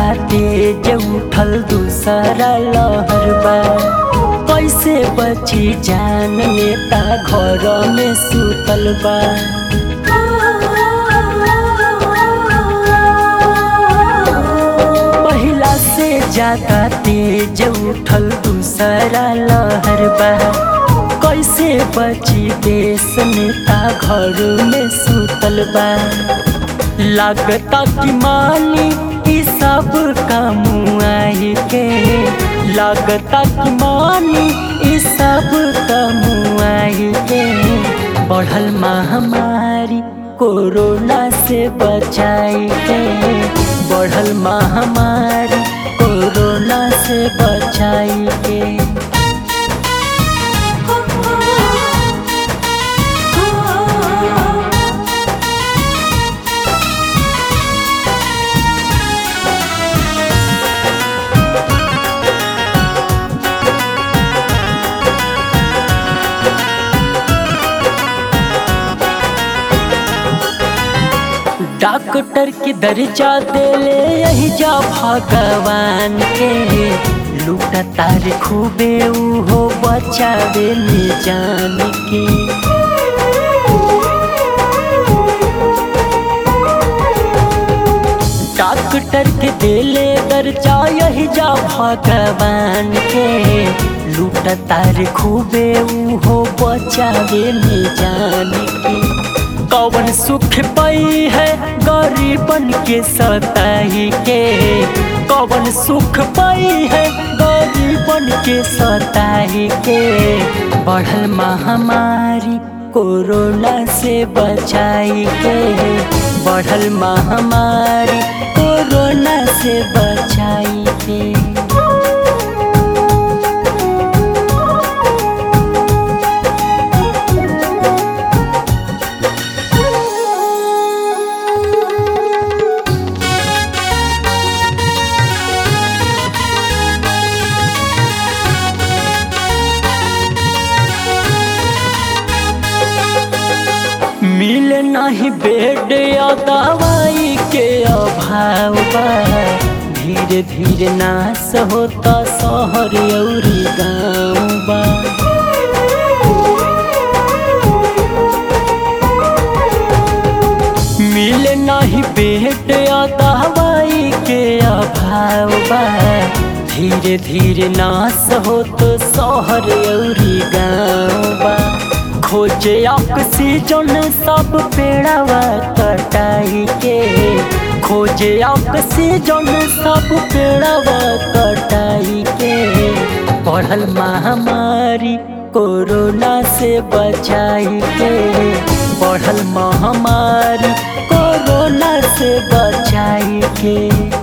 तेज उठल दूसरा लहर बा। कैसे बची जान नेता घर में सुतल बा। पहिला से ज्यादा तेज उठल दूसरा लहर बा। कैसे बची देश नेता घर में सुतल बा। लागता कि मानी ई सब कमुआई के, लागता कि मानी ई सब कमुआई के। बढ़ल महामारी कोरोना से बचाई के, बढ़ल महामारी कोरोना से बचाई के। डॉक्टर के दर्जा देले यही जा भगवान के। लूटा तार खूबे उहो बचावे ने जान के। डॉक्टर के देले दर्जा यही जा भगवान के। लूटा तार खूबे उहो बचावे ने जान के। कौन सुख पाई है गरीबन के सताई के। कौन सुख पाई है गरीबन के सताई के। बढ़ल महामारी कोरोना से बचाई के, बढ़ल महामारी कोरोना से बचाई के। मिले नहीं बेड या दवाई के अभाव बा। धीरे धीरे नाश होता शहर अउरी गाँव बा। मिले नहीं बेड या दवाई के अभाव बा। धीरे धीरे नाश होता शहर अउरी गाँव बा। खोजे ऑक्सीजन सब पेड़वा कटाई के। खोजे ऑक्सीजन सब पेड़वा कटाई के। बढ़ल महामारी कोरोना से बचाई के, बढ़ल महामारी कोरोना से बचाई के।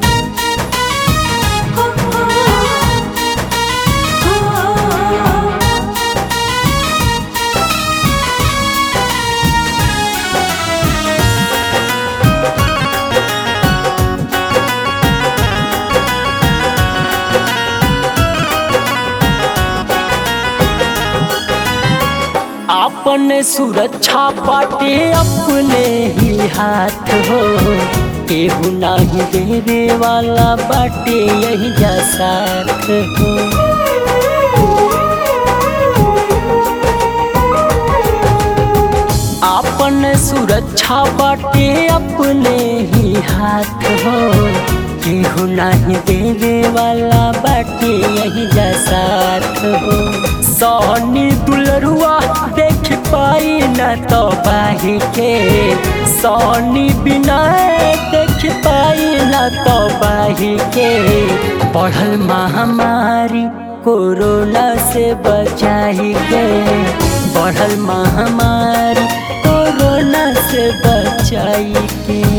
अपने सुरक्षा बाटे अपने ही हाथ हो। केहू नहीं देवे वाला बाटे यही जा साथ हो। अपने सुरक्षा बाटे अपने ही हाथ हो। केहू नहीं देवे वाला बाटे यही जा साथ हो। सोनी दुलरुआ देख पाई न तो बाही के। सोनी बिना देख पाई न तो बाही के। बढ़ल महामारी कोरोना से बचाई के, बढ़ल महामारी कोरोना से बचाई के।